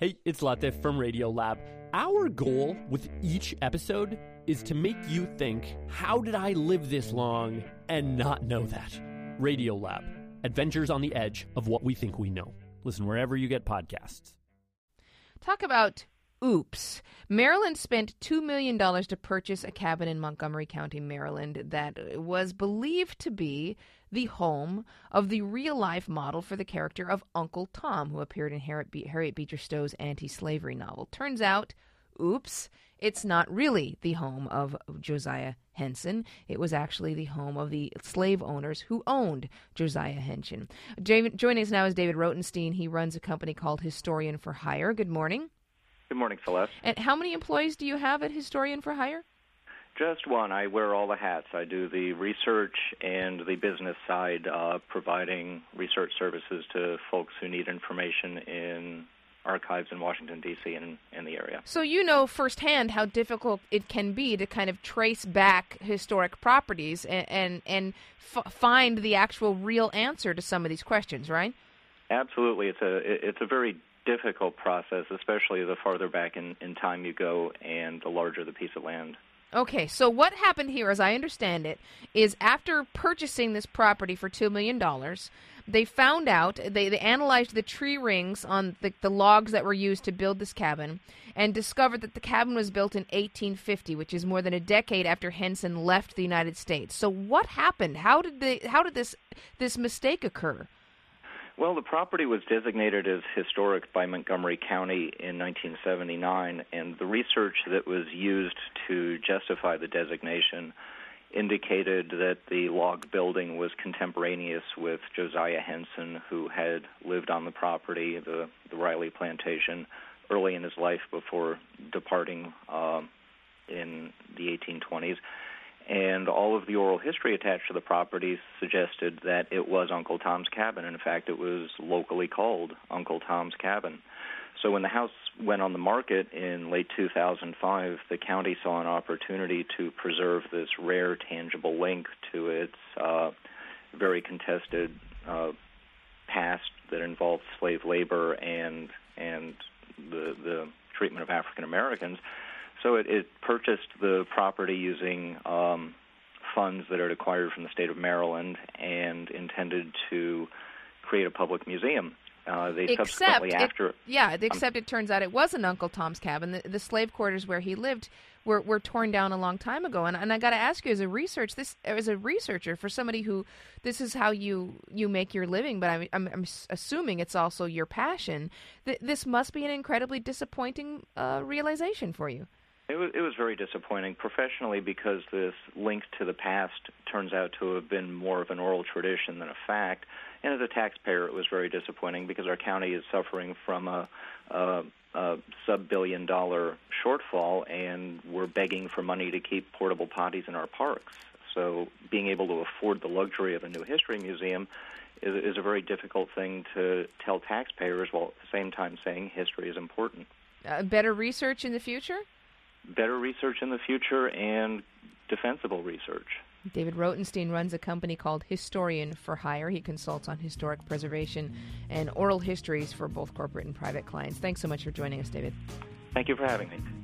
Hey, it's Latif from Radiolab. Our goal with each episode is to make you think, how did I live this long and not know that? Radiolab, adventures on the edge of what we think we know. Listen wherever you get podcasts. Talk about oops. Maryland spent $2 million to purchase a cabin in Montgomery County, Maryland, that was believed to be the home of the real-life model for the character of Uncle Tom, who appeared in Harriet Beecher Stowe's anti-slavery novel. Turns out, oops, it's not really the home of Josiah Henson. It was actually the home of the slave owners who owned Josiah Henson. Joining us now is David Rotenstein. He runs a company called Historian for Hire. Good morning. Good morning, Celeste. And how many employees do you have at Historian for Hire? Just one. I wear all the hats. I do the research and the business side, providing research services to folks who need information in archives in Washington, D.C. and in the area. So you know firsthand how difficult it can be to kind of trace back historic properties and find the actual real answer to some of these questions, right? Absolutely. It's a very difficult process, especially the farther back in time you go and the larger the piece of land. Okay, so what happened here, as I understand it, is after purchasing this property for $2 million, they found out, they analyzed the tree rings on the logs that were used to build this cabin and discovered that the cabin was built in 1850, which is more than a decade after Henson left the United States. So what happened? How did this mistake occur? Well, the property was designated as historic by Montgomery County in 1979, and the research that was used to justify the designation indicated that the log building was contemporaneous with Josiah Henson, who had lived on the property, the Riley Plantation, early in his life before departing in the 1820s. And all of the oral history attached to the property suggested that it was Uncle Tom's Cabin. In fact, it was locally called Uncle Tom's Cabin. So when the house went on the market in late 2005, the county saw an opportunity to preserve this rare, tangible link to its very contested past that involved slave labor and the treatment of African Americans. So it purchased the property using funds that it acquired from the state of Maryland and intended to create a public museum. Except it turns out it wasn't Uncle Tom's Cabin. The slave quarters where he lived were torn down a long time ago. And I got to ask you, as a researcher, for somebody who this is how you make your living, but I'm assuming it's also your passion. This must be an incredibly disappointing realization for you. It was very disappointing professionally because this link to the past turns out to have been more of an oral tradition than a fact. And as a taxpayer, it was very disappointing because our county is suffering from a sub-billion-dollar shortfall, and we're begging for money to keep portable potties in our parks. So being able to afford the luxury of a new history museum is a very difficult thing to tell taxpayers, while at the same time saying history is important. Better research in the future? Better research in the future and defensible research. David Rotenstein runs a company called Historian for Hire. He consults on historic preservation and oral histories for both corporate and private clients. Thanks so much for joining us, David. Thank you for having me.